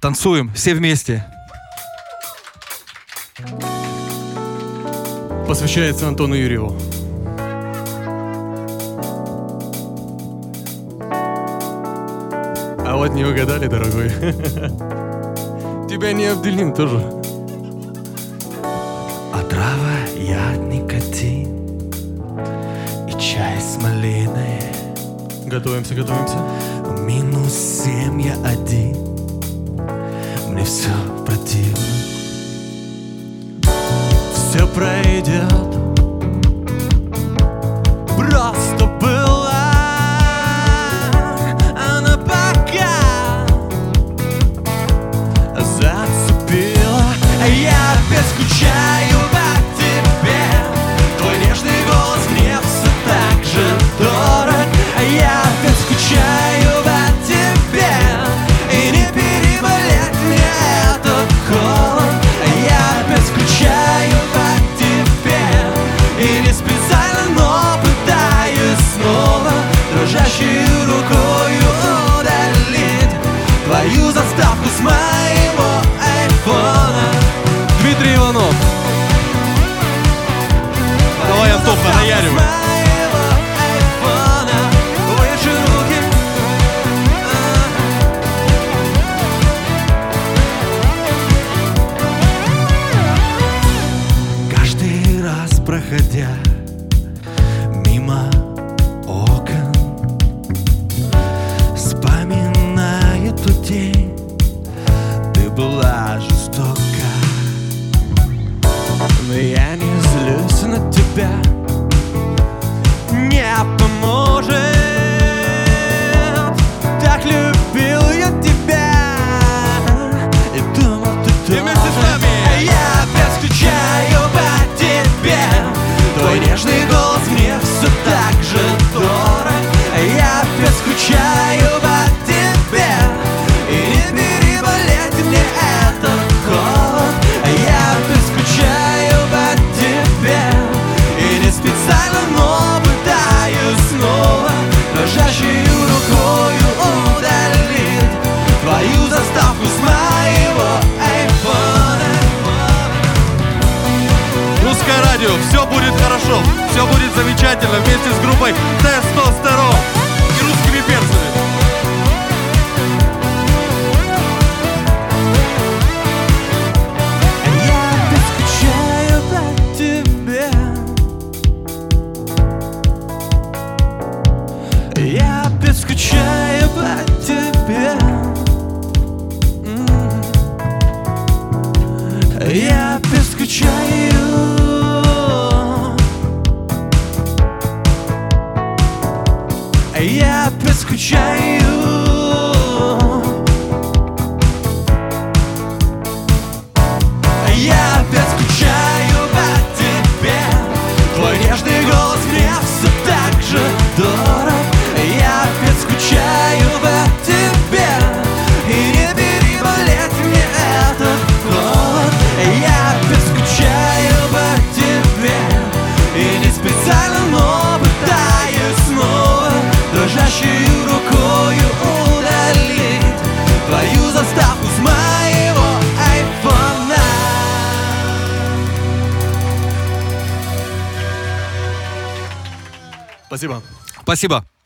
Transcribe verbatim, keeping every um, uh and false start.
Танцуем все вместе. Посвящается Антону Юрьеву. А вот не угадали, дорогой. Тебя не обделим тоже. Отрава, яд, никотин и чай с малиной. Готовимся, готовимся. Минус семь, я один. Мне все противно. Все пройдет. Просто была она пока зацепила. Я опять скучаю по тебе. Твой нежный голос мне все так же дорог. Я опять скучаю по тебе. И не переболеть мне этот холод. Я опять скучаю по тебе. И не специально, но пытаюсь снова дрожащей рукою удалить твою заставку с моего айфона. Дмитрий Иванов. Давай, Антоха, наяривай. Каждый раз проходя мимо окон, вспоминая тот день, ты была жестока. Но я не злюсь на тебя, не поможет. Так любил я тебя и думал, ты И вместе с нами. Я опять скучаю по тебе. Твой нежный голос мне все так же дорог. Я опять скучаю по тебе. И не переболеть мне этот холод. Я опять скучаю по тебе. И не специально, но пытаюсь снова дрожащей рукою удалить твою заставку с моего айфона. Русское радио. Все будет хорошо. Все будет замечательно вместе с группой Тестостерон и русскими перцами. Я опять скучаю по тебе. Я опять скучаю по тебе. М. Я опять скучаю. Я опять скучаю. Я опять скучаю по тебе. Твой нежный голос мне все так же дорог. Я опять скучаю по тебе. И не переболеть мне этот холод. Я опять скучаю по тебе. И не специально, но пытаюсь снова дрожащей рукою удалить твою заставку с моего айфона. Спасибо. Спасибо.